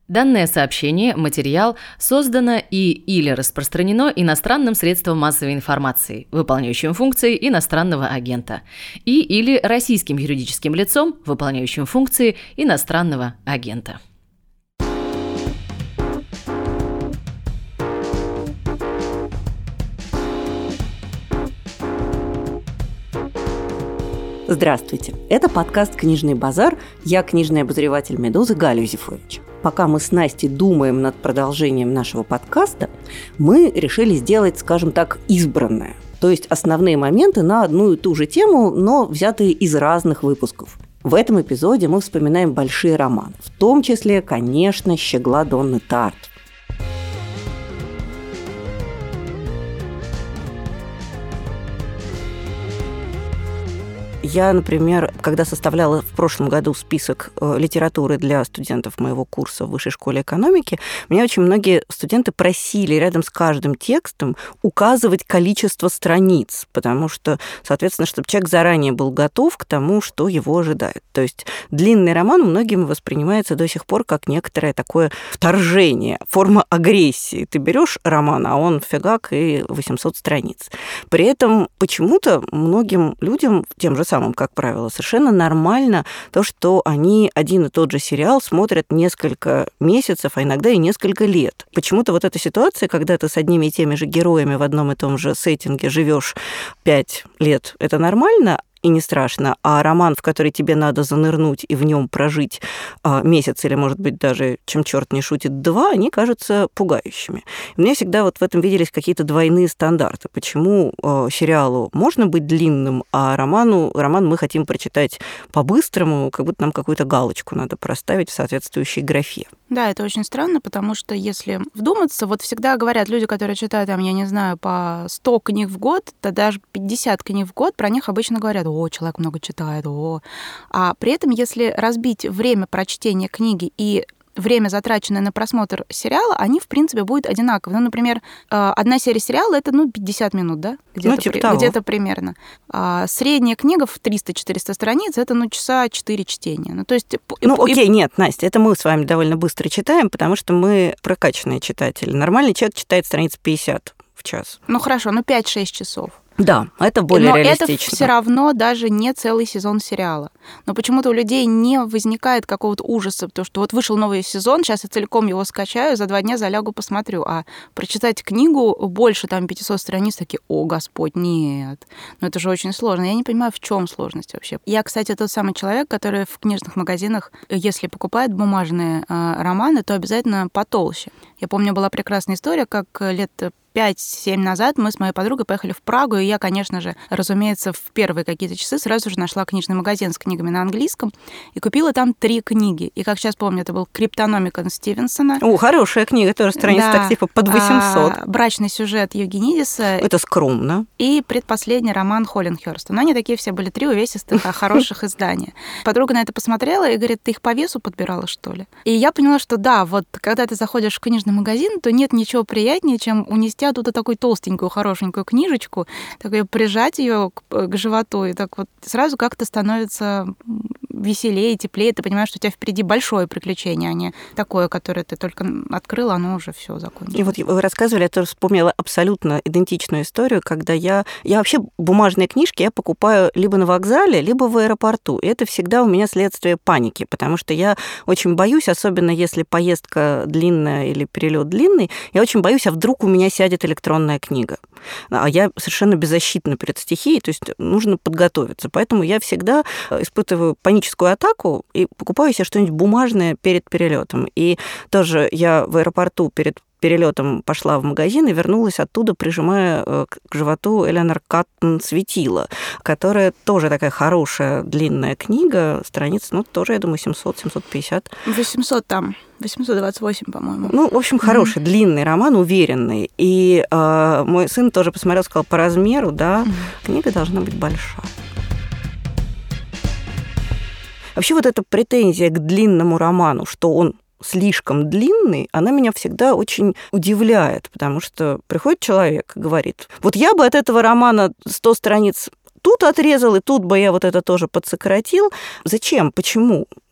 Данное сообщение, материал создано или распространено иностранным средством массовой информации, выполняющим функции иностранного агента, или российским юридическим лицом, выполняющим функции иностранного агента. Здравствуйте! Это подкаст «Книжный базар». Я книжный обозреватель «Медузы» Галя Юзефович. Пока мы с Настей думаем над продолжением нашего подкаста, мы решили сделать, скажем так, избранное. То есть основные моменты на одну и ту же тему, но взятые из разных выпусков. В этом эпизоде мы вспоминаем большие романы, в том числе, конечно, «Щегла Донны Тарт». Я, например, когда составляла в прошлом году список литературы для студентов моего курса в Высшей школе экономики, меня очень многие студенты просили рядом с каждым текстом указывать количество страниц, потому что, соответственно, чтобы человек заранее был готов к тому, что его ожидает. То есть длинный роман многими воспринимается до сих пор как некоторое такое вторжение, форма агрессии. Ты берешь роман, а он фигак и 800 страниц. При этом почему-то многим людям, тем же самым, как правило, совершенно нормально то, что они один и тот же сериал смотрят несколько месяцев, а иногда и несколько лет. Почему-то вот эта ситуация, когда ты с одними и теми же героями в одном и том же сеттинге живешь 5 лет, это нормально и не страшно, а роман, в который тебе надо занырнуть и в нем прожить месяц или, может быть, даже, чем черт не шутит, 2, они кажутся пугающими. Мне всегда вот в этом виделись какие-то двойные стандарты. Почему сериалу можно быть длинным, а роман мы хотим прочитать по-быстрому, как будто нам какую-то галочку надо проставить в соответствующей графе. Да, это очень странно, потому что если вдуматься, вот всегда говорят люди, которые читают, там, я не знаю, по 100 книг в год, да даже 50 книг в год, про них обычно говорят: о, человек много читает, о. А при этом, если разбить время прочтения книги и время, затраченное на просмотр сериала, они, в принципе, будут одинаковы. Ну, например, одна серия сериала — это, 50 минут, да? Где-то примерно. А средняя книга в 300-400 страниц — это, часа 4 чтения. То есть... Окей, нет, Настя, это мы с вами довольно быстро читаем, потому что мы прокачанные читатели. Нормальный человек читает страниц 50 в час. Хорошо, 5-6 часов. Да, это более реалистично. Но это все равно даже не целый сезон сериала. Но почему-то у людей не возникает какого-то ужаса, потому что вот вышел новый сезон, сейчас я целиком его скачаю, за 2 дня залягу, посмотрю. А прочитать книгу больше 500 страниц, такие: о, Господь, нет. Это же очень сложно. Я не понимаю, в чем сложность вообще. Я, кстати, тот самый человек, который в книжных магазинах, если покупает бумажные романы, то обязательно потолще. Я помню, была прекрасная история, как лет 5-7 назад мы с моей подругой поехали в Прагу, и я, конечно же, разумеется, в первые какие-то часы сразу же нашла книжный магазин с книгами на английском и купила там 3 книги. И, как сейчас помню, это был «Криптономикон» Стивенсона. Хорошая книга, тоже страниц так типа под 800. «Брачный сюжет» Евгенидиса. Это скромно. И предпоследний роман Холлинхёрста. Но они такие все были 3 увесистых, хороших издания. Подруга на это посмотрела и говорит: ты их по весу подбирала, что ли? И я поняла, что да, вот когда ты заходишь в книжный магазин, то нет ничего приятнее, чем унести оттуда такую толстенькую, хорошенькую книжечку, так ее прижать ее к животу, и так вот сразу как-то становится веселее, теплее. Ты понимаешь, что у тебя впереди большое приключение, а не такое, которое ты только открыла, оно уже все закончилось. И вот вы рассказывали, я тоже вспомнила абсолютно идентичную историю, когда я вообще бумажные книжки я покупаю либо на вокзале, либо в аэропорту. И это всегда у меня следствие паники, потому что я очень боюсь, особенно если поездка длинная или перелет длинный, я очень боюсь, а вдруг у меня сядет электронная книга. А я совершенно беззащитна перед стихией, то есть нужно подготовиться. Поэтому я всегда испытываю паническую атаку и покупаю себе что-нибудь бумажное перед перелетом. И тоже я в аэропорту перед перелетом пошла в магазин и вернулась оттуда, прижимая к животу Эленор Каттон «Светило», которая тоже такая хорошая длинная книга, страниц, тоже, я думаю, 700-750. 800 там. 828, по-моему. В общем, хороший, длинный роман, уверенный. И мой сын тоже посмотрел, сказал, по размеру, да, книга должна быть большая. Вообще вот эта претензия к длинному роману, что он слишком длинный, она меня всегда очень удивляет, потому что приходит человек и говорит: вот я бы от этого романа 100 страниц тут отрезал, и тут бы я вот это тоже подсократил. Зачем? Почему?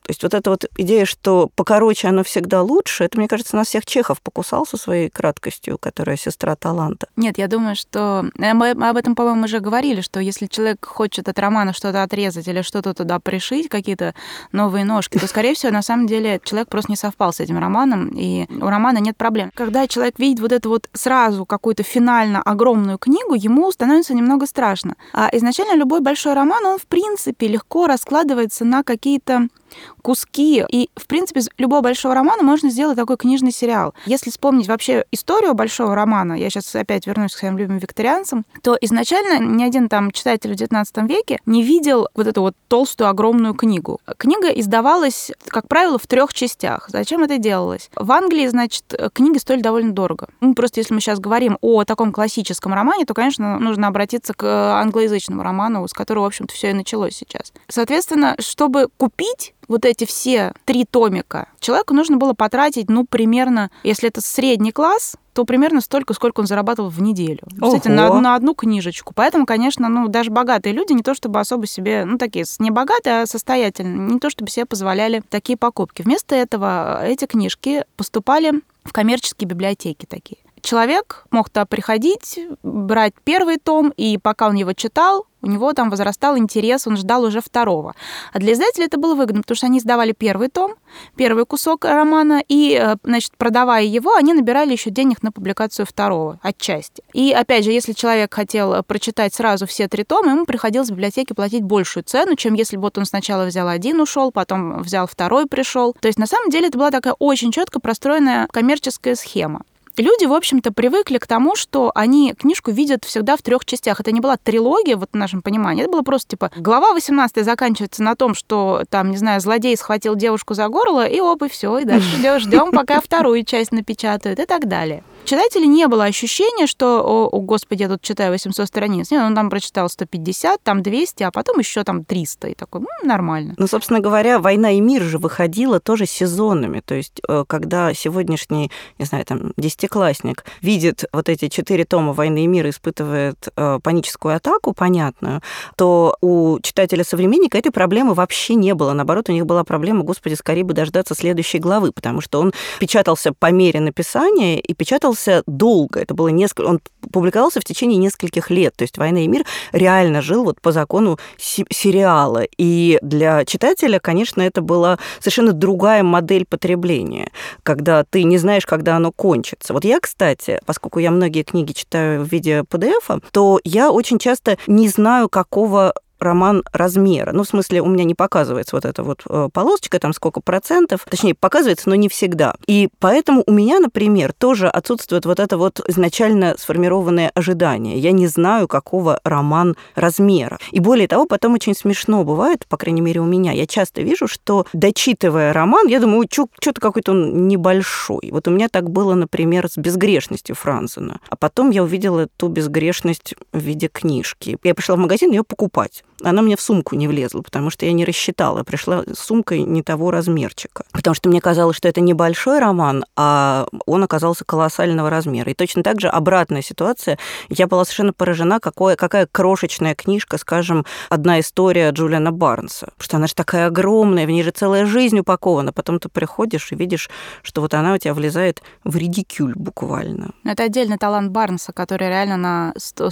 То есть вот эта вот идея, что покороче оно всегда лучше, это, мне кажется, на всех Чехов покусал со своей краткостью, которая сестра таланта. Нет, я думаю, что... Мы об этом, по-моему, уже говорили, что если человек хочет от романа что-то отрезать или что-то туда пришить, какие-то новые ножки, то, скорее всего, на самом деле человек просто не совпал с этим романом, и у романа нет проблем. Когда человек видит вот эту вот сразу какую-то финально огромную книгу, ему становится немного страшно. А изначально любой большой роман, он, в принципе, легко раскладывается на какие-то куски. И, в принципе, из любого большого романа можно сделать такой книжный сериал. Если вспомнить вообще историю большого романа, я сейчас опять вернусь к своим любимым викторианцам, то изначально ни один там читатель в XIX веке не видел вот эту вот толстую, огромную книгу. Книга издавалась, как правило, в 3 частях. Зачем это делалось? В Англии, значит, книги стоили довольно дорого. Просто если мы сейчас говорим о таком классическом романе, то, конечно, нужно обратиться к англоязычному роману, с которого, в общем-то, все и началось сейчас. Соответственно, чтобы купить вот эти все 3 томика, человеку нужно было потратить, примерно, если это средний класс, то примерно столько, сколько он зарабатывал в неделю. Кстати, на одну книжечку. Поэтому, конечно, даже богатые люди не то чтобы особо себе, такие не богатые, а состоятельные, не то чтобы себе позволяли такие покупки. Вместо этого эти книжки поступали в коммерческие библиотеки такие. Человек мог туда приходить, брать 1 том, и пока он его читал, у него там возрастал интерес, он ждал уже 2. А для издателя это было выгодно, потому что они сдавали 1 том, 1 кусок романа, и, значит, продавая его, они набирали еще денег на публикацию 2 отчасти. И, опять же, если человек хотел прочитать сразу все 3 тома, ему приходилось в библиотеке платить большую цену, чем если бы он сначала взял 1, ушел, потом взял 2, пришел. То есть, на самом деле, это была такая очень четко простроенная коммерческая схема. Люди, в общем-то, привыкли к тому, что они книжку видят всегда в 3 частях. Это не была трилогия, в нашем понимании. Это было просто, глава 18 заканчивается на том, что, там, не знаю, злодей схватил девушку за горло, и и все, и дальше ждем, пока 2 часть напечатают, и так далее. Читателю не было ощущения, что, о господи, я тут читаю 800 страниц. Нет, он там прочитал 150, там 200, а потом еще там 300. И такой, нормально. Собственно говоря, «Война и мир» же выходила тоже сезонами. То есть, когда сегодняшний, не знаю, там, 10-классник видит вот эти 4 тома «Войны и мира», испытывает паническую атаку, понятную, то у читателя-современника этой проблемы вообще не было. Наоборот, у них была проблема, господи, скорее бы дождаться следующей главы, потому что он печатался по мере написания и печатался долго. Это было он публиковался в течение нескольких лет. То есть «Война и мир» реально жил по закону сериала. И для читателя, конечно, это была совершенно другая модель потребления, когда ты не знаешь, когда оно кончится. Вот я, кстати, поскольку я многие книги читаю в виде PDF, то я очень часто не знаю, какого роман размера. В смысле, у меня не показывается вот эта вот полосочка, там сколько процентов, точнее, показывается, но не всегда. И поэтому у меня, например, тоже отсутствует вот это вот изначально сформированное ожидание. Я не знаю, какого роман размера. И более того, потом очень смешно бывает, по крайней мере, у меня. Я часто вижу, что, дочитывая роман, я думаю, что-то какой-то он небольшой. Вот у меня так было, например, с «Безгрешностью» Франзена. А потом я увидела эту безгрешность в виде книжки. Я пришла в магазин ее покупать. Она мне в сумку не влезла, потому что я не рассчитала. Пришла с сумкой не того размерчика. Потому что мне казалось, что это небольшой роман, а он оказался колоссального размера. И точно так же обратная ситуация. Я была совершенно поражена, какая крошечная книжка, скажем, «Одна история» Джулиана Барнса. Потому что она же такая огромная, в ней же целая жизнь упакована. Потом ты приходишь и видишь, что вот она у тебя влезает в редикюль буквально. Это отдельный талант Барнса, который реально на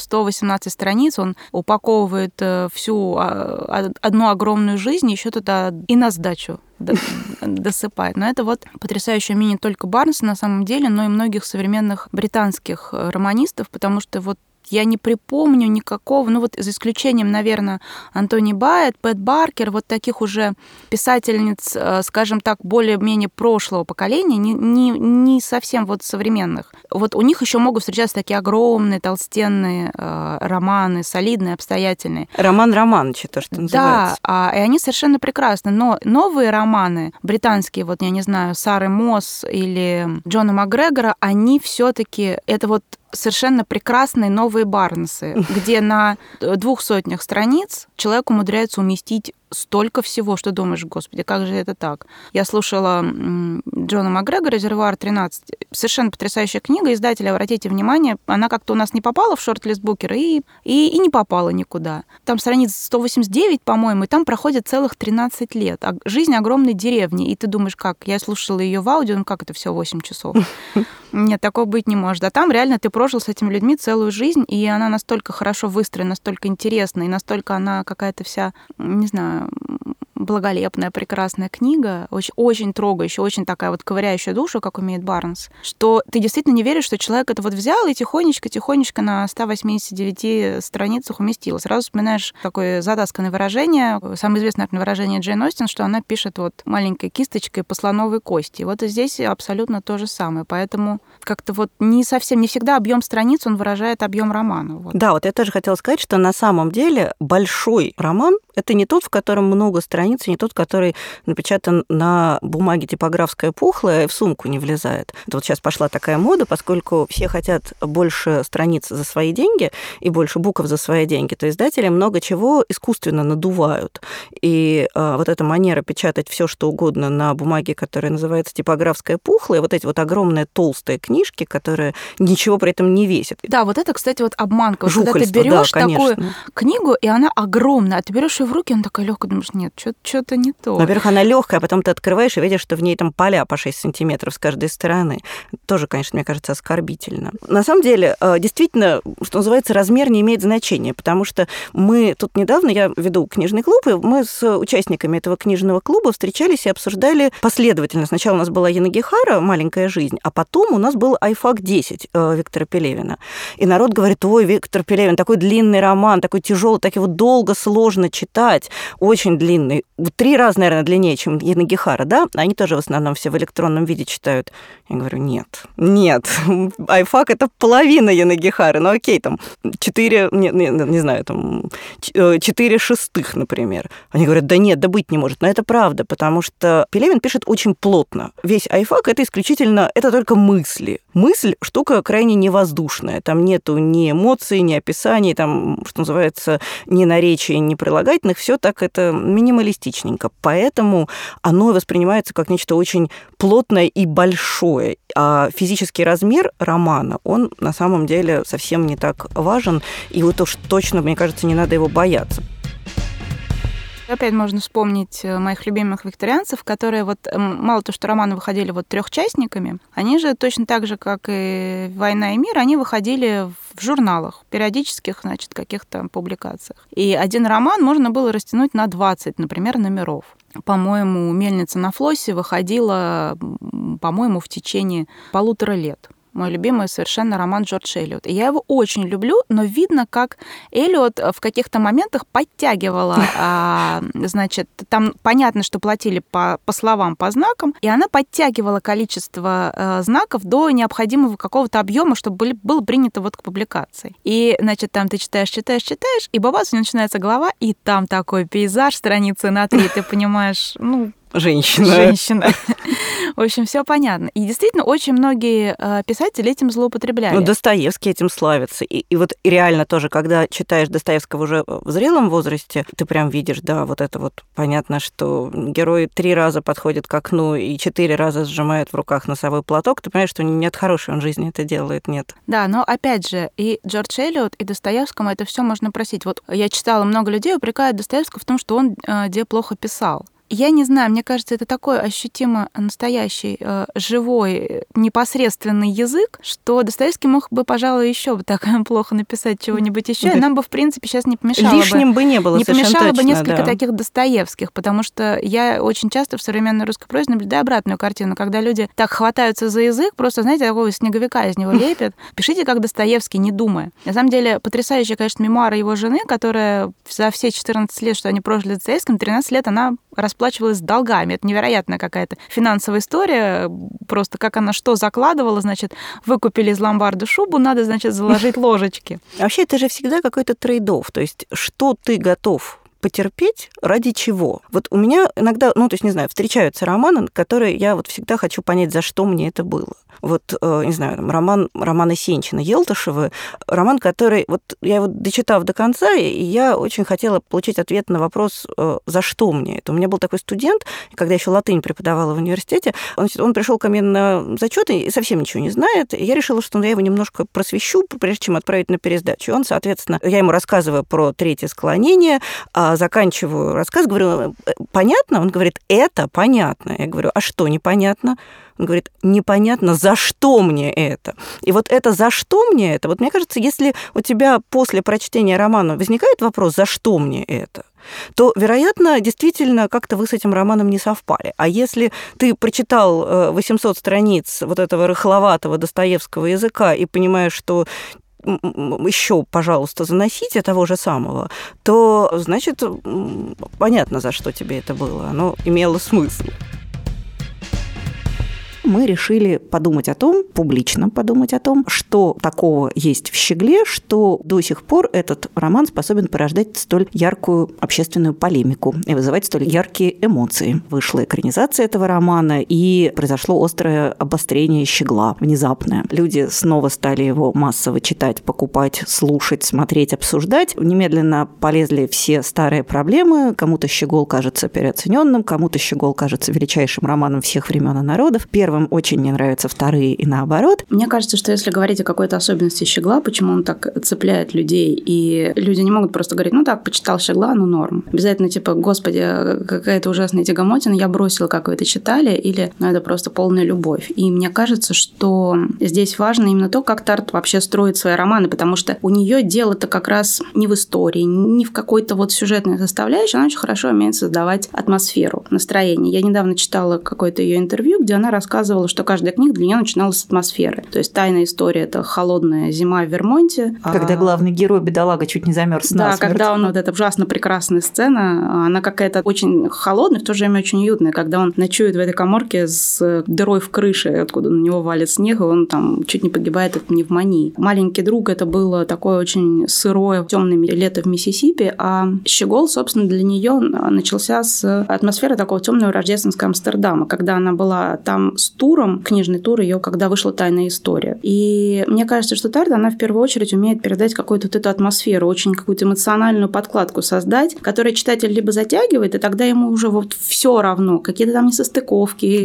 118 страниц, он упаковывает всю одну огромную жизнь, еще туда и на сдачу досыпает. Но это вот потрясающее умение не только Барнса на самом деле, но и многих современных британских романистов, потому что вот я не припомню никакого, за исключением, наверное, Антони Байет, Пэт Баркер, вот таких уже писательниц, скажем так, более-менее прошлого поколения, не совсем вот современных. Вот у них еще могут встречаться такие огромные, толстенные романы, солидные, обстоятельные. Роман Романовича, то, что называется. Да, и они совершенно прекрасны. Но новые романы, британские, вот я не знаю, Сары Мосс или Джона Макгрегора, они все-таки это вот совершенно прекрасные новые Барнсы, где на 200 страниц человек умудряется уместить столько всего, что думаешь, господи, как же это так? Я слушала Джона Макгрегора «Резервуар 13». Совершенно потрясающая книга. Издателя, обратите внимание, она как-то у нас не попала в шорт-лист Букера и не попала никуда. Там страница 189, по-моему, и там проходит целых 13 лет. Жизнь огромной деревни. И ты думаешь, как? Я слушала ее в аудио, ну как это все 8 часов? Нет, такого быть не может. А там реально ты прожил с этими людьми целую жизнь, и она настолько хорошо выстроена, настолько интересна, и настолько она какая-то вся, не знаю, благолепная, прекрасная книга, очень, очень трогающая, очень такая вот ковыряющая душу, как умеет Барнс, что ты действительно не веришь, что человек это вот взял и тихонечко на 189 страницах уместил. Сразу вспоминаешь такое затасканное выражение, самое известное, наверное, выражение Джейн Остин, что она пишет вот маленькой кисточкой по слоновой кости. Вот и здесь абсолютно то же самое. Поэтому как-то вот не всегда объем страниц, он выражает объем романа. Вот. Да, вот я тоже хотела сказать, что на самом деле большой роман — это не тот, в котором много страниц, не тот, который напечатан на бумаге типографская пухлая и в сумку не влезает. Это вот сейчас пошла такая мода, поскольку все хотят больше страниц за свои деньги и больше букв за свои деньги, то издатели много чего искусственно надувают. И вот эта манера печатать все, что угодно на бумаге, которая называется типографская пухлая, вот эти вот огромные толстые книжки, которые ничего при этом не весят. Да, вот это, кстати, вот обманка. Жухольство, когда ты берешь да, такую книгу, и она огромная, а ты берешь ее в руки, она такая легкая, думаешь, нет, что-то не то. Во-первых, она легкая, а потом ты открываешь и видишь, что в ней там поля по 6 сантиметров с каждой стороны. Тоже, конечно, мне кажется, оскорбительно. На самом деле, действительно, что называется, размер не имеет значения, потому что мы тут недавно, я веду книжный клуб, и мы с участниками этого книжного клуба встречались и обсуждали последовательно. Сначала у нас была Янагихара «Маленькая жизнь», а потом у нас был «Айфак 10» Виктора Пелевина. И народ говорит, ой, Виктор Пелевин, такой длинный роман, такой тяжелый, так его долго, сложно читать, очень длинный. 3 раза, наверное, длиннее, чем Янагихара, да? Они тоже в основном все в электронном виде читают. Я говорю, нет. Айфак — это половина Янагихары. Ну, окей, там 4, не знаю, там 4 шестых, например. Они говорят, да нет, да быть не может. Но это правда, потому что Пелевин пишет очень плотно. Весь Айфак — это исключительно, это только мысли. Мысль — штука крайне невоздушная. Там нету ни эмоций, ни описаний, там, что называется, ни наречий, ни прилагательных. Все так это минималистичненько. Поэтому оно воспринимается как нечто очень плотное и большое. А физический размер романа, он на самом деле совсем не так важен. И вот уж точно, мне кажется, не надо его бояться. Опять можно вспомнить моих любимых викторианцев, которые вот мало то, что романы выходили вот трехчастниками, они же точно так же, как и «Война и мир», они выходили в журналах, периодических, значит, каких-то публикациях. И один роман можно было растянуть на 20, например, номеров. По-моему, «Мельница на флосе» выходила, по-моему, в течение 1,5 лет. Мой любимый совершенно роман Джордж Эллиот. И я его очень люблю, но видно, как Эллиот в каких-то моментах подтягивала, значит, там понятно, что платили по словам, по знакам, и она подтягивала количество знаков до необходимого какого-то объема, чтобы было принято вот к публикации. И, значит, там ты читаешь, и бабац, у нее начинается глава, и там такой пейзаж страницы на 3, ты понимаешь, Женщина. В общем, все понятно. И действительно, очень многие писатели этим злоупотребляли. Достоевский этим славится. И вот реально тоже, когда читаешь Достоевского уже в зрелом возрасте, ты прям видишь, да, вот это вот понятно, что герой 3 раза подходит к окну и 4 раза сжимает в руках носовой платок, ты понимаешь, что нет, хороший он в жизни это делает, нет. Да, но опять же, и Джордж Эллиот, и Достоевскому это все можно просить. Вот я читала, много людей упрекают Достоевского в том, что он плохо писал. Я не знаю, мне кажется, это такой ощутимо настоящий, живой, непосредственный язык, что Достоевский мог бы, пожалуй, еще бы так плохо написать чего-нибудь еще, и нам бы, в принципе, сейчас не помешало лишним бы не было, не помешало точно, бы несколько таких Достоевских, потому что я очень часто в современной русской прозе наблюдаю обратную картину, когда люди так хватаются за язык, просто, знаете, такого снеговика из него лепят. Пишите, как Достоевский, не думая. На самом деле, потрясающие, конечно, мемуары его жены, которая за все 14 лет, что они прожили с Достоевским, 13 лет она расплачивалась с долгами. Это невероятная какая-то финансовая история. Просто как она что закладывала, значит, выкупили из ломбарда шубу, надо, значит, заложить ложечки. Вообще, это же всегда какой-то трейд-офф. То есть, что ты готов потерпеть ради чего? Вот у меня иногда, встречаются романы, которые я вот всегда хочу понять, за что мне это было. Вот, не знаю, роман Сенчина Елтышевы, роман, который, вот я его дочитав до конца, и я очень хотела получить ответ на вопрос, за что мне это. У меня был такой студент, когда я еще латынь преподавала в университете, он пришел ко мне на зачет и совсем ничего не знает, и я решила, что я его немножко просвещу, прежде чем отправить на пересдачу. Он, соответственно, я ему рассказываю про третье склонение, заканчиваю рассказ, говорю, понятно? Он говорит, это понятно. Я говорю, а что непонятно? Он говорит, непонятно, за что мне это. И вот это «за что мне это», вот мне кажется, если у тебя после прочтения романа возникает вопрос «за что мне это?», то, вероятно, действительно как-то вы с этим романом не совпали. А если ты прочитал 800 страниц вот этого рыхловатого Достоевского языка и понимаешь, что еще, пожалуйста, заносите того же самого, то, значит, понятно, за что тебе это было. Оно имело смысл. Мы решили подумать о том, публично подумать о том, что такого есть в «Щегле», что до сих пор этот роман способен порождать столь яркую общественную полемику и вызывать столь яркие эмоции. Вышла экранизация этого романа, и произошло острое обострение «Щегла», внезапное. Люди снова стали его массово читать, покупать, слушать, смотреть, обсуждать. Немедленно полезли все старые проблемы. Кому-то «Щегол» кажется переоцененным, кому-то «Щегол» кажется величайшим романом всех времен и народов. Первым очень не нравятся вторые и наоборот. Мне кажется, что если говорить о какой-то особенности «Щегла», почему он так цепляет людей, и люди не могут просто говорить, почитал «Щегла», норм. Обязательно господи, какая-то ужасная тягомотина, я бросила, как вы это читали, или это просто полная любовь. И мне кажется, что здесь важно именно то, как Тарт вообще строит свои романы, потому что у нее дело-то как раз не в истории, не в какой-то сюжетной составляющей, она очень хорошо умеет создавать атмосферу, настроение. Я недавно читала какое-то ее интервью, где она рассказывала, что каждая книга для нее начиналась с атмосферы. То есть «Тайная история» — это холодная зима в Вермонте. Когда главный герой, бедолага, чуть не замерз насмерть. Да, когда он эта ужасно прекрасная сцена, она какая-то очень холодная, в то же время очень уютная, когда он ночует в этой каморке с дырой в крыше, откуда на него валит снег, и он там чуть не погибает от пневмонии. «Маленький друг» — это было такое очень сырое, темное лето в Миссисипи, а «Щегол», собственно, для нее начался с атмосферы такого темного рождественского Амстердама, когда она была там с туром, книжный тур ее, когда вышла «Тайная история». И мне кажется, что Тарт, она в первую очередь умеет передать какую-то эту атмосферу, очень какую-то эмоциональную подкладку создать, которая читатель либо затягивает, и тогда ему уже все равно, какие-то там несостыковки,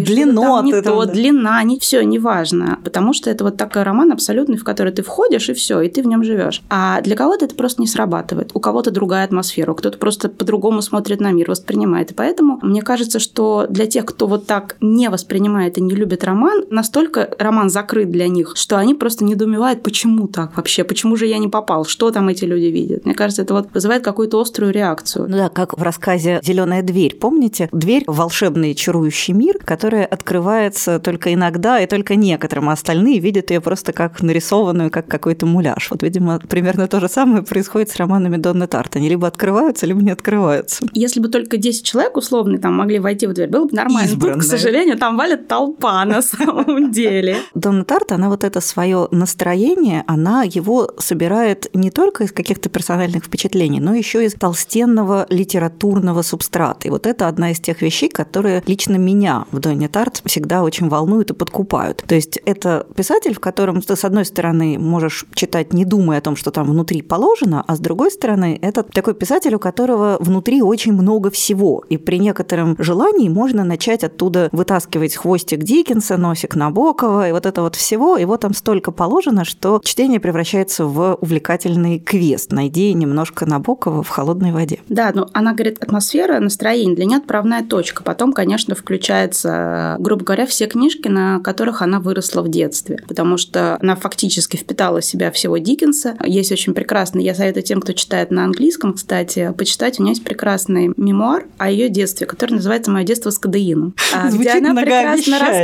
длина, все, неважно, потому что это такой роман абсолютный, в который ты входишь, и все, и ты в нем живешь. А для кого-то это просто не срабатывает, у кого-то другая атмосфера, кто-то просто по-другому смотрит на мир, воспринимает. И поэтому мне кажется, что для тех, кто так не воспринимает и не любят роман, настолько роман закрыт для них, что они просто недоумевают, почему так вообще, почему же я не попал, что там эти люди видят. Мне кажется, это вызывает какую-то острую реакцию. Да, как в рассказе «Зеленая дверь», помните? Дверь в волшебный чарующий мир, которая открывается только иногда и только некоторым, а остальные видят ее просто как нарисованную, как какой-то муляж. Видимо, примерно то же самое происходит с романами Донны Тарт. Они либо открываются, либо не открываются. Если бы только 10 человек условно там могли войти в дверь, было бы нормально. Тут, к сожалению, там валит толпа на самом деле. Донна Тарт, она это свое настроение, она его собирает не только из каких-то персональных впечатлений, но еще из толстенного литературного субстрата. И это одна из тех вещей, которые лично меня в Донне Тарт всегда очень волнуют и подкупают. То есть это писатель, в котором ты, с одной стороны, можешь читать, не думая о том, что там внутри положено, а с другой стороны, это такой писатель, у которого внутри очень много всего. И при некотором желании можно начать оттуда вытаскивать хвостик Диккенса, носик Набокова, и это всего, его там столько положено, что чтение превращается в увлекательный квест. Найди немножко Набокова в холодной воде. Да, она говорит, атмосфера, настроение, для нее отправная точка. Потом, конечно, включается, грубо говоря, все книжки, на которых она выросла в детстве, потому что она фактически впитала в себя всего Диккенса. Есть очень прекрасный, я советую тем, кто читает на английском, кстати, почитать. У нее есть прекрасный мемуар о ее детстве, который называется «Мое детство с кодеином», где она прекрасно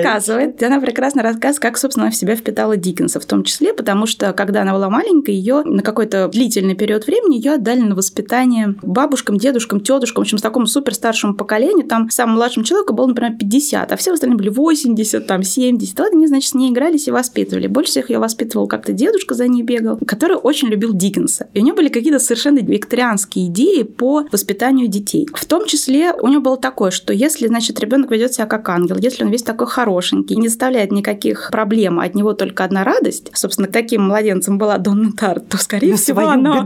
рассказывает, как, собственно, она в себя впитала Диккенса, в том числе, потому что, когда она была маленькой, ее на какой-то длительный период времени ее отдали на воспитание бабушкам, дедушкам, тетушкам, в общем, с такому суперстаршему поколению. Там самому младшему человеку было, например, 50, а все остальные были 80, там, 70. Вот они, значит, с ней игрались и воспитывали. Больше всех ее воспитывал как-то дедушка, за ней бегал, который очень любил Диккенса. И у него были какие-то совершенно викторианские идеи по воспитанию детей. В том числе у него было такое, что если, значит, ребенок ведет себя как ангел, если он весь такой хорошенький, не доставляет никаких проблем, а от него только одна радость, собственно, таким младенцем была Донна Тарт, то, скорее всего,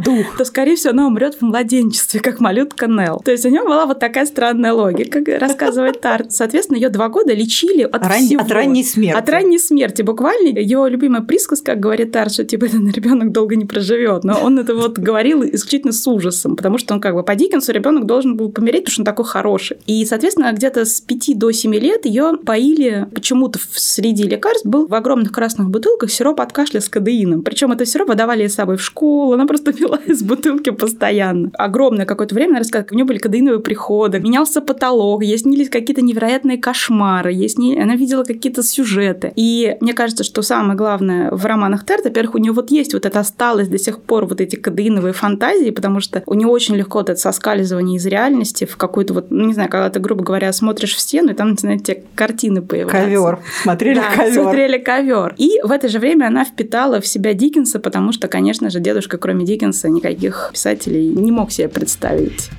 она умрет в младенчестве, как малютка Нелл. То есть у него была вот такая странная логика, рассказывает Тарт. Соответственно, ее 2 года лечили от всего. От ранней смерти. От ранней смерти. Буквально ее любимая присказка, как говорит Тарт, что типа этот ребенок долго не проживет. Но он это вот говорил исключительно с ужасом, потому что он как бы по Диккенсу ребенок должен был помереть, потому что он такой хороший. И, соответственно, где-то с 5 до 7 лет ее поили, почему-то среди лекарств был в огромных красных бутылках сироп от кашля с кадеином. Причем это сироп выдавали ей с собой в школу, она просто пила из бутылки постоянно. Огромное какое-то время, она рассказывала, у нее были кадеиновые приходы, менялся потолок, ей снились какие-то невероятные кошмары, она видела какие-то сюжеты. И мне кажется, что самое главное в романах Тарт, во-первых, у нее вот есть вот это осталось до сих пор вот эти кадеиновые фантазии, потому что у нее очень легко вот это соскальзывание из реальности в какую-то вот, не знаю, когда ты, грубо говоря, смотришь в стену, и там начинают тебе картины появляться. Ковер. Смотрели ковер. И в это же время она впитала в себя Диккенса, потому что, конечно же, дедушка, кроме Диккенса, никаких писателей не мог себе представить.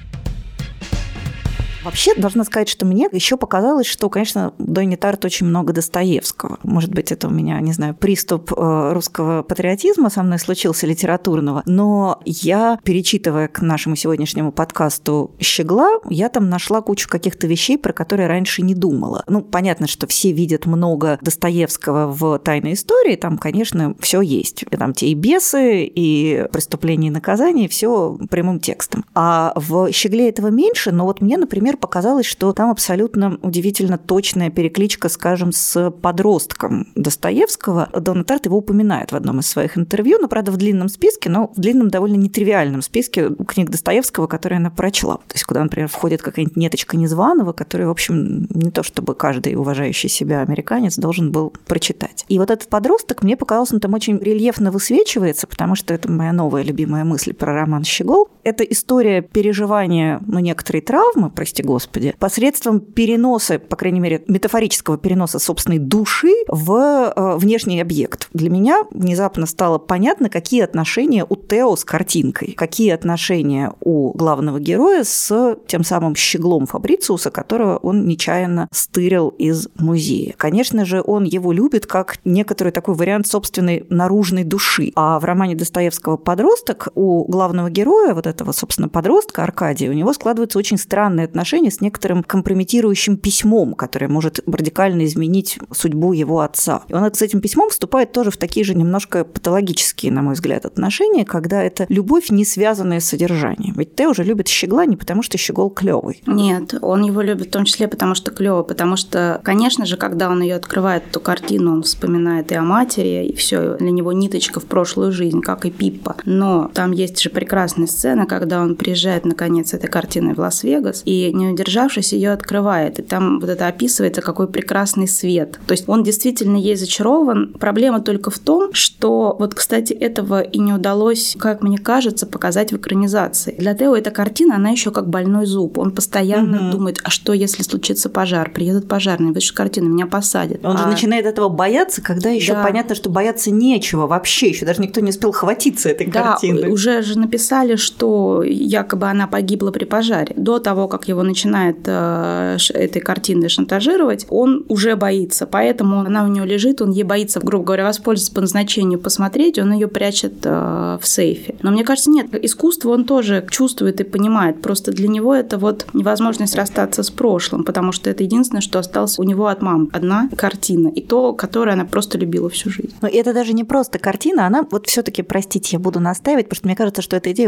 Вообще, должна сказать, что мне еще показалось, что, конечно, в Донне Тарт очень много Достоевского. Может быть, это у меня, не знаю, приступ русского патриотизма со мной случился, литературного. Но я, перечитывая к нашему сегодняшнему подкасту «Щегла», я там нашла кучу каких-то вещей, про которые раньше не думала. Ну, понятно, что все видят много Достоевского в «Тайной истории». Там, конечно, все есть. Там те и бесы, и преступления и наказания, все прямым текстом. А в «Щегле» этого меньше, но вот мне, например, показалось, что там абсолютно удивительно точная перекличка, скажем, с подростком Достоевского. Донна Тарт его упоминает в одном из своих интервью, но, правда, в длинном списке, но в длинном довольно нетривиальном списке книг Достоевского, которые она прочла. То есть куда, например, входит какая-нибудь Неточка Незваного, которую, в общем, не то чтобы каждый уважающий себя американец должен был прочитать. И вот этот подросток, мне показалось, он там очень рельефно высвечивается, потому что это моя новая любимая мысль про роман «Щегол». Это история переживания, некоторой травмы, прости господи, посредством переноса, по крайней мере, метафорического переноса собственной души в внешний объект. Для меня внезапно стало понятно, какие отношения у Тео с картинкой, какие отношения у главного героя с тем самым щеглом Фабрициуса, которого он нечаянно стырил из музея. Конечно же, он его любит как некоторый такой вариант собственной наружной души. А в романе Достоевского «Подросток» у главного героя, вот этого, собственно, подростка Аркадия, у него складываются очень странные отношения с некоторым компрометирующим письмом, которое может радикально изменить судьбу его отца. И он с этим письмом вступает тоже в такие же немножко патологические, на мой взгляд, отношения, когда это любовь, не связанная с содержанием. Ведь Тео уже любит Щегла не потому, что Щегол клёвый. Нет, он его любит в том числе потому, что клёвый, потому что, конечно же, когда он ее открывает, эту картину, он вспоминает и о матери, и все для него ниточка в прошлую жизнь, как и Пиппа. Но там есть же прекрасная сцена, когда он приезжает, наконец, с этой картиной в Лас-Вегас, и не удержавшись, ее открывает. И там вот это описывается, какой прекрасный свет. То есть он действительно ей зачарован. Проблема только в том, что вот, кстати, этого и не удалось, как мне кажется, показать в экранизации. Для Тео эта картина, она еще как больной зуб. Он постоянно думает, а что, если случится пожар? Приедут пожарные, вышлют картину, меня посадят. Он же начинает этого бояться, когда еще понятно, что бояться нечего вообще. Еще даже никто не успел хватиться этой картины. Да, уже же написали, что якобы она погибла при пожаре. До того, как его начинает этой картиной шантажировать, он уже боится. Поэтому она у него лежит, он ей боится, грубо говоря, воспользоваться по назначению, посмотреть, он ее прячет в сейфе. Но мне кажется, нет, искусство он тоже чувствует и понимает. Просто для него это вот невозможность расстаться с прошлым, потому что это единственное, что осталось у него от мамы. Одна картина, и то, которую она просто любила всю жизнь. Но это даже не просто картина, она вот все-таки, простите, я буду настаивать, потому что мне кажется, что эта идея очень красивая.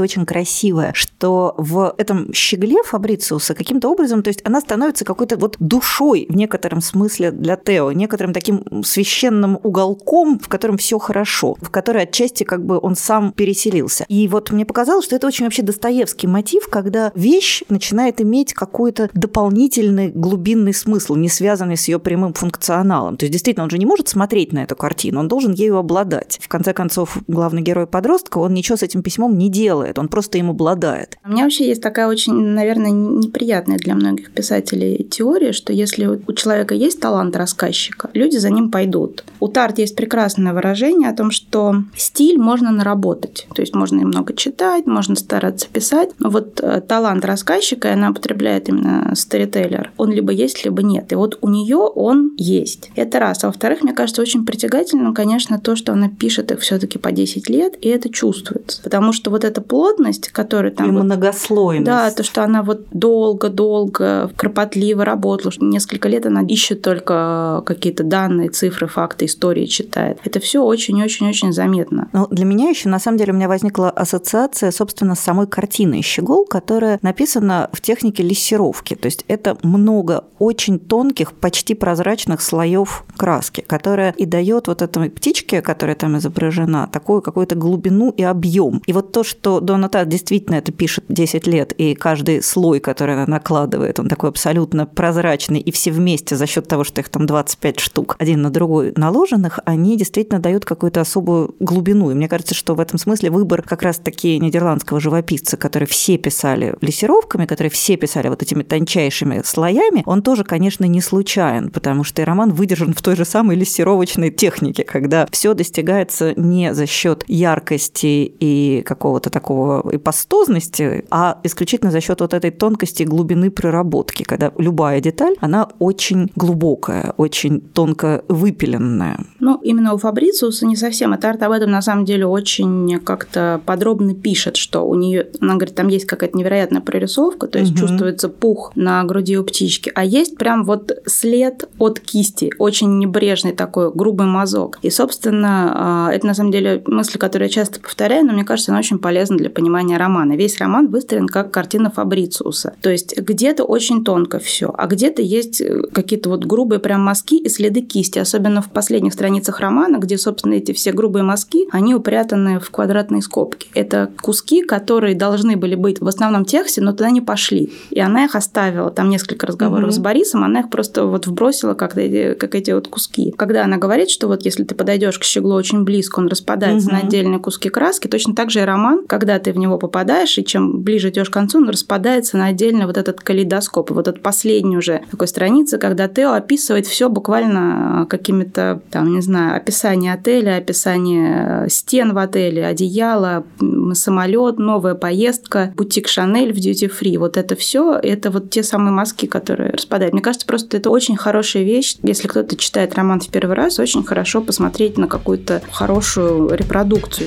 красивое, что в этом щегле Фабрициуса каким-то образом, то есть она становится какой-то вот душой в некотором смысле для Тео, некоторым таким священным уголком, в котором все хорошо, в который отчасти как бы он сам переселился. И вот мне показалось, что это очень вообще достоевский мотив, когда вещь начинает иметь какой-то дополнительный глубинный смысл, не связанный с ее прямым функционалом. То есть действительно он же не может смотреть на эту картину, он должен ею обладать. В конце концов, главный герой подростка, он ничего с этим письмом не делает, он просто им обладает. У меня вообще есть такая очень, наверное, неприятная для многих писателей теория, что если у человека есть талант рассказчика, люди за ним пойдут. У Тарт есть прекрасное выражение о том, что стиль можно наработать. То есть можно немного читать, можно стараться писать. Но вот талант рассказчика, и она употребляет именно сторителлер, он либо есть, либо нет. И вот у нее он есть. Это раз. А во-вторых, мне кажется, очень притягательным, конечно, то, что она пишет их все-таки по 10 лет, и это чувствуется. Потому что вот эта плотность, которая там... И многослойность. Да, то, что она вот долго-долго, кропотливо работала, что несколько лет она ищет только какие-то данные, цифры, факты, истории читает. Это все очень-очень-очень заметно. Но для меня еще, на самом деле, у меня возникла ассоциация, собственно, с самой картиной «Щегол», которая написана в технике лессировки. То есть это много очень тонких, почти прозрачных слоев краски, которая и дает вот этой птичке, которая там изображена, такую какую-то глубину и объем. И вот то, что Донна Тарт действительно это пишет 10 лет, и каждый слой, который она накладывает, он такой абсолютно прозрачный, и все вместе за счет того, что их там 25 штук один на другой наложенных, они действительно дают какую-то особую глубину. И мне кажется, что в этом смысле выбор как раз-таки нидерландского живописца, который все писали лессировками, которые все писали вот этими тончайшими слоями, он тоже, конечно, не случайен, потому что и роман выдержан в той же самой лессировочной технике, когда все достигается не за счет яркости и какого-то такого ипостозности, а исключительно за счет вот этой тонкости и глубины проработки, когда любая деталь, она очень глубокая, очень тонко выпиленная. Ну, именно у Фабрициуса не совсем. А Тарт об этом, на самом деле, очень как-то подробно пишет, что у нее, она говорит, там есть какая-то невероятная прорисовка, то есть чувствуется пух на груди у птички, а есть прям вот след от кисти, очень небрежный такой грубый мазок. И, собственно, это, на самом деле, мысль, которую я часто повторяю, но мне кажется, она очень полезна для понимания романа. Весь роман выстроен как картина Фабрициуса. То есть где-то очень тонко все, а где-то есть какие-то вот грубые прям мазки и следы кисти, особенно в последних страницах романа, где, собственно, эти все грубые мазки, они упрятаны в квадратные скобки. Это куски, которые должны были быть в основном тексте, но туда не пошли. И она их оставила. Там несколько разговоров с Борисом, она их просто вот вбросила как эти вот куски. Когда она говорит, что вот если ты подойдешь к щеглу очень близко, он распадается на отдельные куски краски, точно так же и роман, когда ты в него попадаешь, и чем ближе идешь к концу, он распадается на отдельно вот этот калейдоскоп. И вот это последняя уже такой страница, когда Тео описывает все буквально какими-то, там, не знаю, описание отеля, описание стен в отеле, одеяло, самолет, новая поездка, бутик Шанель в дьюти-фри. Вот это все, это вот те самые мазки, которые распадают. Мне кажется, просто это очень хорошая вещь. Если кто-то читает роман в первый раз, очень хорошо посмотреть на какую-то хорошую репродукцию.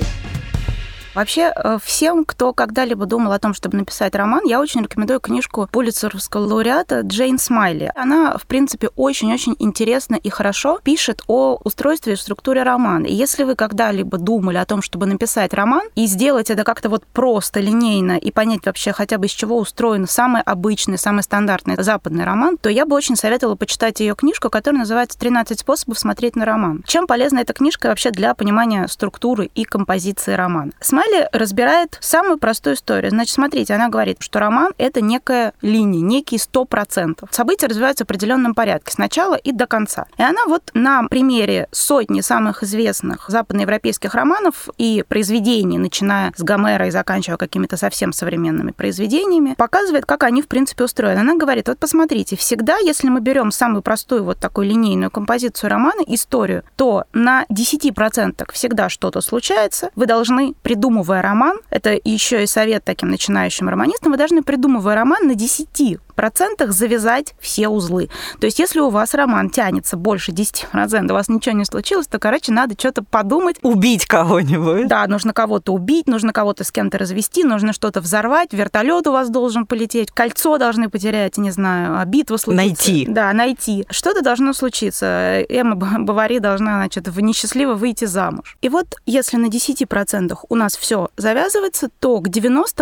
Вообще, всем, кто когда-либо думал о том, чтобы написать роман, я очень рекомендую книжку пулитцеровского лауреата Джейн Смайли. Она, в принципе, очень-очень интересно и хорошо пишет о устройстве и структуре романа. И если вы когда-либо думали о том, чтобы написать роман и сделать это как-то вот просто, линейно и понять вообще хотя бы, из чего устроен самый обычный, самый стандартный западный роман, то я бы очень советовала почитать ее книжку, которая называется «13 способов смотреть на роман». Чем полезна эта книжка вообще для понимания структуры и композиции романа? Смайли разбирает самую простую историю. Значит, смотрите, она говорит, что роман — это некая линия, некий 100%. События развиваются в определенном порядке, с начала и до конца. И она вот на примере сотни самых известных западноевропейских романов и произведений, начиная с Гомера и заканчивая какими-то совсем современными произведениями, показывает, как они, в принципе, устроены. Она говорит, вот посмотрите, всегда, если мы берем самую простую вот такую линейную композицию романа, историю, то на 10% всегда что-то случается. Вы должны, придумывая роман, это еще и совет таким начинающим романистам, вы должны, придумывая роман, на 10 10% завязать все узлы. То есть если у вас роман тянется больше 10%, у вас ничего не случилось, то, надо что-то подумать. Убить кого-нибудь. Да, нужно кого-то убить, нужно кого-то с кем-то развести, нужно что-то взорвать, вертолет у вас должен полететь, кольцо должны потерять, не знаю, битва случится. Найти. Да, найти. Что-то должно случиться. Эмма Бовари должна, несчастливо выйти замуж. И вот если на 10% у нас все завязывается, то к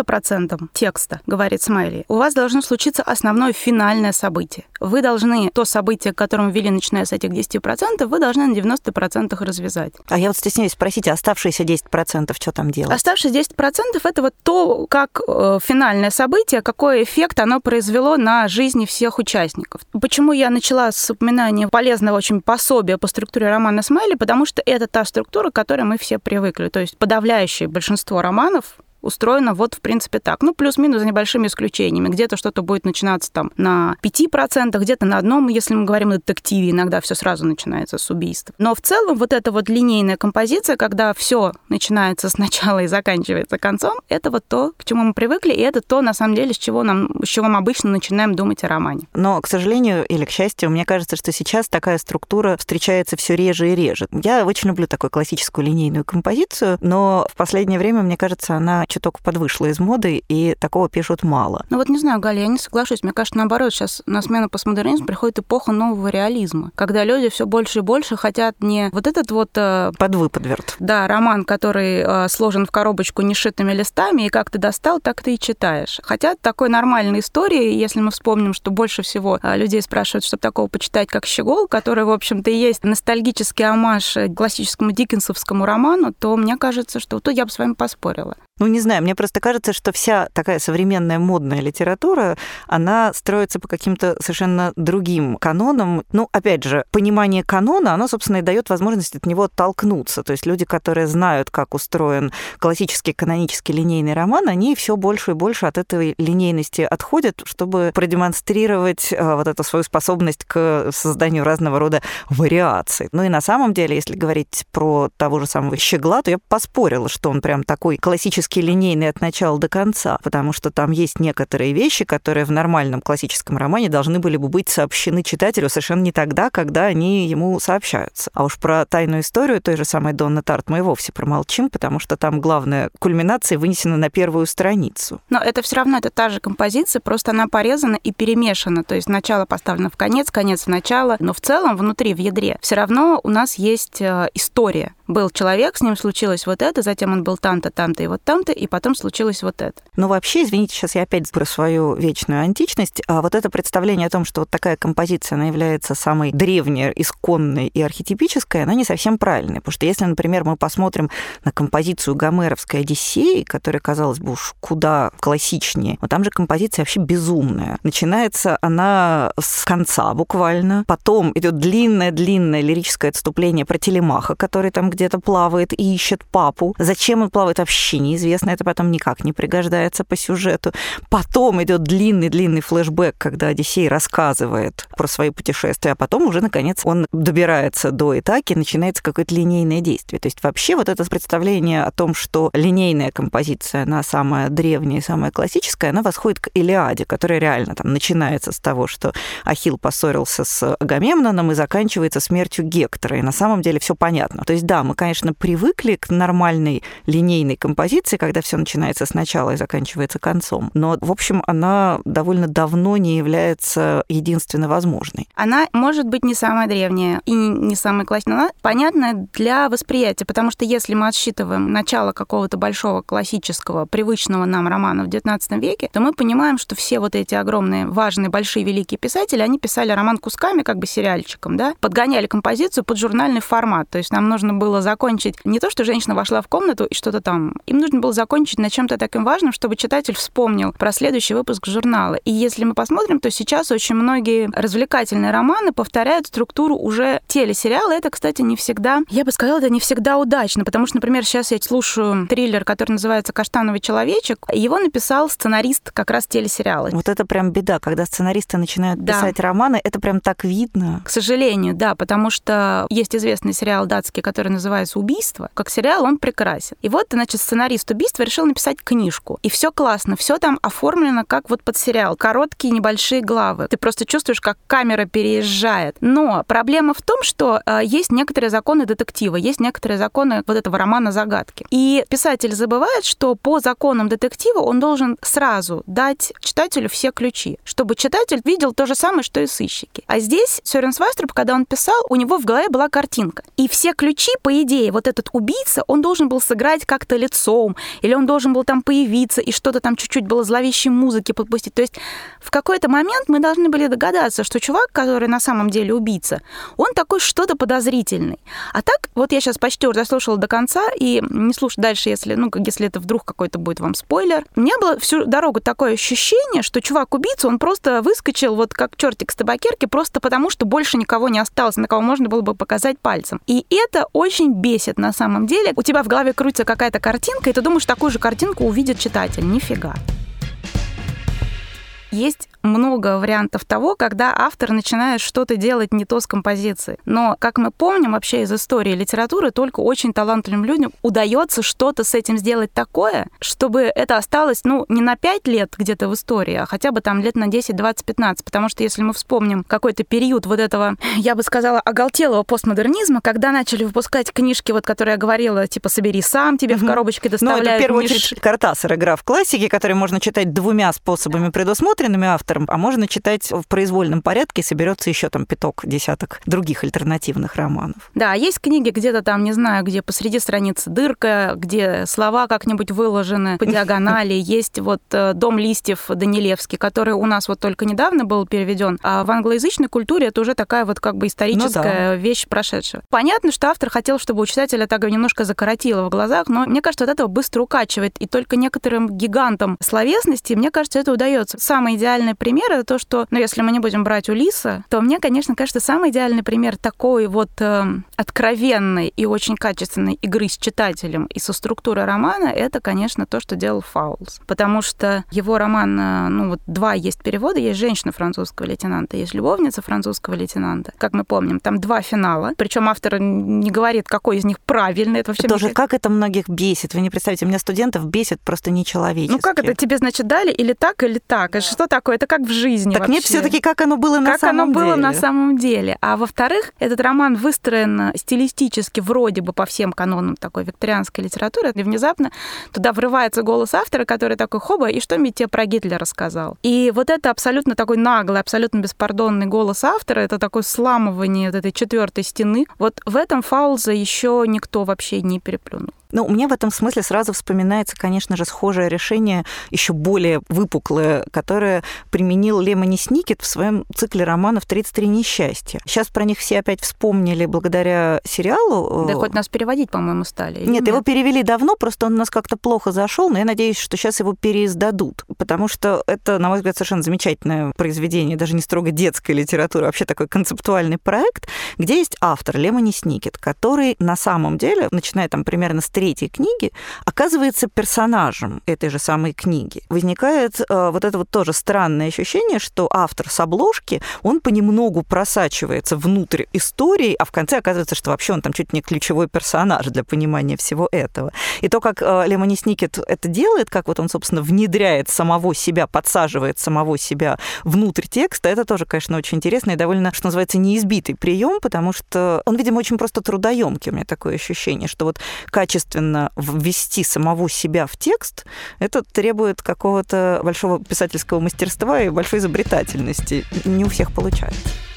90% текста, говорит Смайли, у вас должно случиться основное финальное событие. Вы должны то событие, к которому ввели, начиная с этих 10%, вы должны на 90% развязать. А я стесняюсь спросить, а оставшиеся 10% что там делать? Оставшиеся 10% это то, как финальное событие, какой эффект оно произвело на жизни всех участников. Почему я начала с упоминания полезного очень пособия по структуре романа Смайли? Потому что это та структура, к которой мы все привыкли. То есть подавляющее большинство романов устроено в принципе так. Плюс-минус за небольшими исключениями. Где-то что-то будет начинаться на 5%, где-то на 1%, если мы говорим о детективе, иногда все сразу начинается с убийства. Но в целом эта линейная композиция, когда все начинается сначала и заканчивается концом, это то, к чему мы привыкли, и это то, на самом деле, с чего мы обычно начинаем думать о романе. Но, к сожалению или к счастью, мне кажется, что сейчас такая структура встречается все реже и реже. Я очень люблю такую классическую линейную композицию, но в последнее время, мне кажется, она чуток подвышла из моды, и такого пишут мало. Не знаю, Галя, я не соглашусь. Мне кажется, наоборот, сейчас на смену постмодернизму приходит эпоха нового реализма, когда люди все больше и больше хотят не этот подвыподверт. Да, роман, который сложен в коробочку нешитыми листами, и как ты достал, так ты и читаешь. Хотят такой нормальной истории, если мы вспомним, что больше всего людей спрашивают, чтобы такого почитать, как «Щегол», который, в общем-то, и есть ностальгический оммаж классическому диккенсовскому роману, то мне кажется, что тут я бы с вами поспорила. Не знаю, мне просто кажется, что вся такая современная модная литература, она строится по каким-то совершенно другим канонам. Опять же, понимание канона, оно, собственно, и дает возможность от него оттолкнуться. То есть люди, которые знают, как устроен классический канонический линейный роман, они все больше и больше от этой линейности отходят, чтобы продемонстрировать эту свою способность к созданию разного рода вариаций. И на самом деле, если говорить про того же самого Щегла, то я бы поспорила, что он прям такой классический линейный от начала до конца, потому что там есть некоторые вещи, которые в нормальном классическом романе должны были бы быть сообщены читателю совершенно не тогда, когда они ему сообщаются. А уж про тайную историю той же самой Донны Тарт мы и вовсе промолчим, потому что там главная кульминация вынесена на первую страницу. Но это все равно та же композиция, просто она порезана и перемешана. То есть начало поставлено в конец, конец в начало, но в целом внутри, в ядре, все равно у нас есть история. Был человек, с ним случилось это, затем он был там-то, там-то и там-то, и потом случилось это. Вообще, извините, сейчас я опять про свою вечную античность, а это представление о том, что такая композиция, она является самой древней, исконной и архетипической, она не совсем правильная. Потому что если, например, мы посмотрим на композицию гомеровской «Одиссеи», которая, казалось бы, уж куда классичнее, там же композиция вообще безумная. Начинается она с конца буквально, потом идет длинное-длинное лирическое отступление про Телемаха, который там где-то плавает и ищет папу. Зачем он плавает, вообще неизвестно, это потом никак не пригождается по сюжету. Потом идет длинный-длинный флешбэк, когда Одиссей рассказывает про свои путешествия, а потом уже, наконец, он добирается до Итаки, начинается какое-то линейное действие. То есть вообще это представление о том, что линейная композиция, она самая древняя и самая классическая, она восходит к Илиаде, которая реально там начинается с того, что Ахилл поссорился с Агамемноном и заканчивается смертью Гектора. И на самом деле все понятно. То есть да, мы, конечно, привыкли к нормальной линейной композиции, когда все начинается сначала и заканчивается концом. Но, в общем, она довольно давно не является единственно возможной. Она может быть не самая древняя и не самая классная, но она понятная для восприятия, потому что если мы отсчитываем начало какого-то большого классического, привычного нам романа в XIX веке, то мы понимаем, что все эти огромные, важные, большие, великие писатели, они писали роман кусками, как бы сериальчиком, да, подгоняли композицию под журнальный формат. То есть нам нужно было закончить не то, что женщина вошла в комнату и что-то там. Им нужно было закончить на чем-то таким важным, чтобы читатель вспомнил про следующий выпуск журнала. И если мы посмотрим, то сейчас очень многие развлекательные романы повторяют структуру уже телесериала. Это, кстати, не всегда, я бы сказала, это не всегда удачно, потому что, например, сейчас я слушаю триллер, который называется «Каштановый человечек». Его написал сценарист как раз телесериала. Это прям беда, когда сценаристы начинают писать романы, это прям так видно. К сожалению, да, потому что есть известный сериал датский, который называется называется «Убийство», как сериал он прекрасен. И вот, значит, сценарист «Убийства» решил написать книжку. И все классно, все там оформлено как вот под сериал. Короткие небольшие главы. Ты просто чувствуешь, как камера переезжает. Но проблема в том, что есть некоторые законы детектива, есть некоторые законы вот этого романа «Загадки». И писатель забывает, что по законам детектива он должен сразу дать читателю все ключи, чтобы читатель видел то же самое, что и сыщики. А здесь Сёрен Свайстрюп, когда он писал, у него в голове была картинка. И все ключи, по идее, вот этот убийца, он должен был сыграть как-то лицом, или он должен был там появиться, и что-то там чуть-чуть было зловещей музыки подпустить. То есть в какой-то момент мы должны были догадаться, что чувак, который на самом деле убийца, он такой что-то подозрительный. А так, вот я сейчас почти уже дослушала до конца, и не слушай дальше, если это вдруг какой-то будет вам спойлер. У меня было всю дорогу такое ощущение, что чувак-убийца, он просто выскочил вот как чертик с табакерки, просто потому, что больше никого не осталось, на кого можно было бы показать пальцем. И это очень бесит на самом деле. У тебя в голове крутится какая-то картинка, и ты думаешь, такую же картинку увидит читатель. Нифига. Есть много вариантов того, когда автор начинает что-то делать не то с композицией. Но, как мы помним вообще из истории литературы, только очень талантливым людям удается что-то с этим сделать такое, чтобы это осталось, не на 5 лет где-то в истории, а хотя бы там лет на 10, 20, 15. Потому что если мы вспомним какой-то период вот этого, я бы сказала, оголтелого постмодернизма, когда начали выпускать книжки, вот, которые я говорила, типа «Собери сам», тебе в коробочке доставляют. Это в первую очередь Кортасар, игра в классике, которую можно читать 2 способами, предусмотренными автором, а можно читать в произвольном порядке, соберется еще там 5-10 других альтернативных романов. Да, есть книги где-то там, не знаю, где посреди страницы дырка, где слова как-нибудь выложены по диагонали. Есть вот «Дом листьев» Данилевский, который у нас вот только недавно был переведен, а в англоязычной культуре это уже такая вот как бы историческая вещь прошедшая. Понятно, что автор хотел, чтобы у читателя так немножко закоротило в глазах, но мне кажется, от этого быстро укачивает, и только некоторым гигантам словесности, мне кажется, это удается. Самый идеальный пример — это то, что, если мы не будем брать Улисса, то мне, конечно, кажется, самый идеальный пример такой вот откровенной и очень качественной игры с читателем и со структурой романа — это, конечно, то, что делал Фаулс. Потому что его роман, 2 есть перевода, есть «Женщина французского лейтенанта», есть «Любовница французского лейтенанта». Как мы помним, там 2 финала, причем автор не говорит, какой из них правильный. Это вообще тоже как это многих бесит. Вы не представляете, меня студентов бесит просто нечеловечески. Как это тебе, значит, дали или так, или так? Что такое? Это как в жизни так вообще. Нет, все-таки как оно было на самом деле. Как оно было на самом деле. А во-вторых, этот роман выстроен стилистически вроде бы по всем канонам такой викторианской литературы, и внезапно туда врывается голос автора, который такой: хоба, и что мне тебе про Гитлера сказал? И вот это абсолютно такой наглый, абсолютно беспардонный голос автора, это такое сламывание вот этой 4-й стены. Вот в этом Фаулза еще никто вообще не переплюнул. Мне в этом смысле сразу вспоминается, конечно же, схожее решение, еще более выпуклое, которое применил Лемони Сникет в своем цикле романов «33 несчастья». Сейчас про них все опять вспомнили благодаря сериалу. Да хоть нас переводить, по-моему, стали. Нет, его перевели давно, просто он у нас как-то плохо зашел, но я надеюсь, что сейчас его переиздадут, потому что это, на мой взгляд, совершенно замечательное произведение, даже не строго детская литература, вообще такой концептуальный проект, где есть автор Лемони Сникет, который на самом деле, начиная там примерно с 3-й книги, оказывается персонажем этой же самой книги. Возникает вот это вот тоже странное ощущение, что автор с обложки, он понемногу просачивается внутрь истории, а в конце оказывается, что вообще он там чуть не ключевой персонаж для понимания всего этого. И то, как Лемони Сникет это делает, как вот он, собственно, внедряет самого себя, подсаживает самого себя внутрь текста, это тоже, конечно, очень интересно и довольно, что называется, неизбитый прием, потому что он, видимо, очень просто трудоемкий. У меня такое ощущение, что вот качественно ввести самого себя в текст, это требует какого-то большого писательского мастерства и большой изобретательности. Не у всех получается.